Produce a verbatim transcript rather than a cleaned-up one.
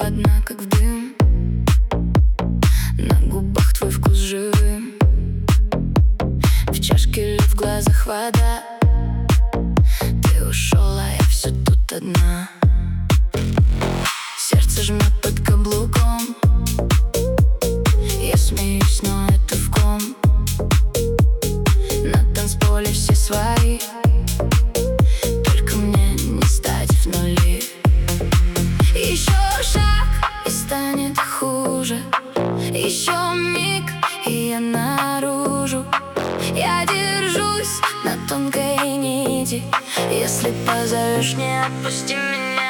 одна, как в дым. На губах твой вкус живым, в чашке лед, в глазах вода. Ты ушел, а я все тут одна. Сердце жмет под каблуком. Я смеюсь, но это в ком. На танцполе все свои, только мне не стать в нули. Еще шаг, и станет хуже. Еще миг, и я наружу. Я держусь на тонкой нити. Если позовешь, не отпусти меня.